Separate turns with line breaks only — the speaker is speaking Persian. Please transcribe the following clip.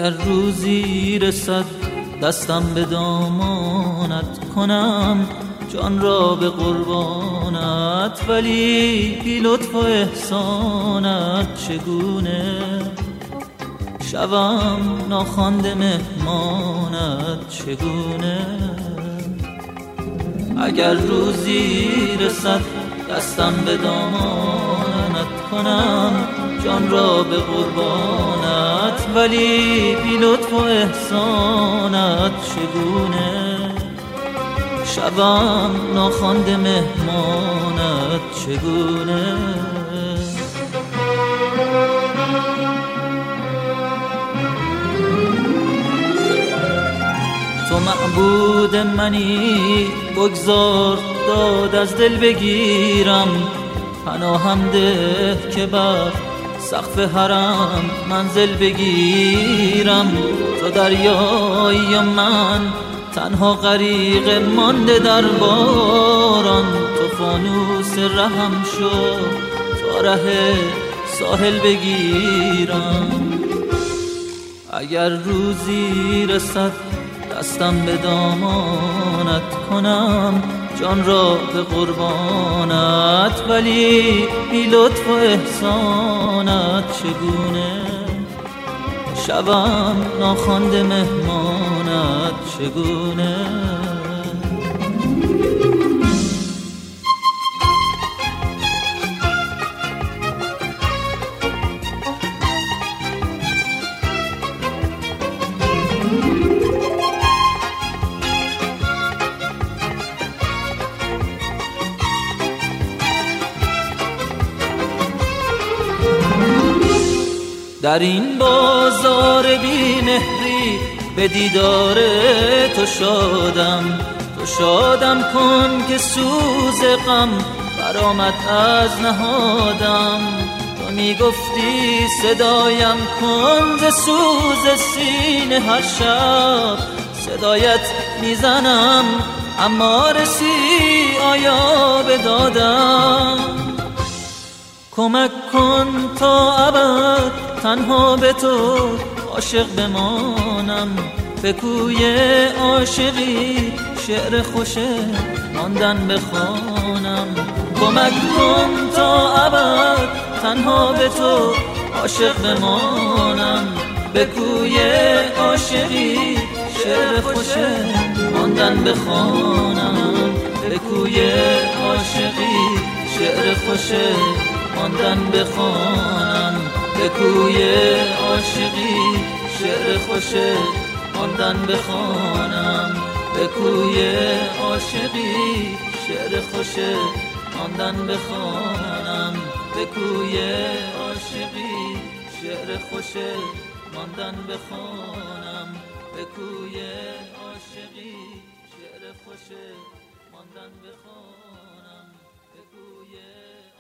اگر روزی رسد دستم به دامانت، کنم جان را به قربانت، ولی بی لطف و احسانت چگونه شوم ناخوانده مهمانت، چگونه اگر روزی رسد دستم به دامانت، کنم جان را به قربانت، ولی بی لطف و احسانت چگونه شوم ناخوانده مهمانت، چگونه تو معبود منی، بگذار داد از دل بگیرم، پناهم ده که بر سقف حرم منزل بگیرم. تو دریایی و من تنها غریق مانده در باران، تو فانوس رهم شو تا ره ساحل بگیرم. اگر روزی رسد دستم به دامانت، کنم جان را به قربانت، ولی بی لطف و احسانت چگونه شوم ناخوانده مهمانت، چگونه در این بازار بی مهری به دیدار تو شادم، تو شادم کن که سوز غم برآمد از نهادم. تو میگفتی صدایم کن ز سوز سینه، هر شب صدایت میزنم اما رسی آیا به دادم. کمک کن تا ابد تنها به تو عاشق بمانم، به کوی عاشقی شعر خوش ماندن بخوانم. کمک کن تا ابد تنها به تو عاشق بمانم، به کوی عاشقی شعر خوش ماندن بخوانم، به کوی عاشقی شعر خوش ماندن بخوانم، به کوی عاشقی شعر خوش ماندن بخوانم، به کوی عاشقی شعر خوش ماندن بخوانم، به کوی عاشقی شعر خوش ماندن بخوانم، به کوی عاشقی شعر خوش ماندن بخوانم، به کوی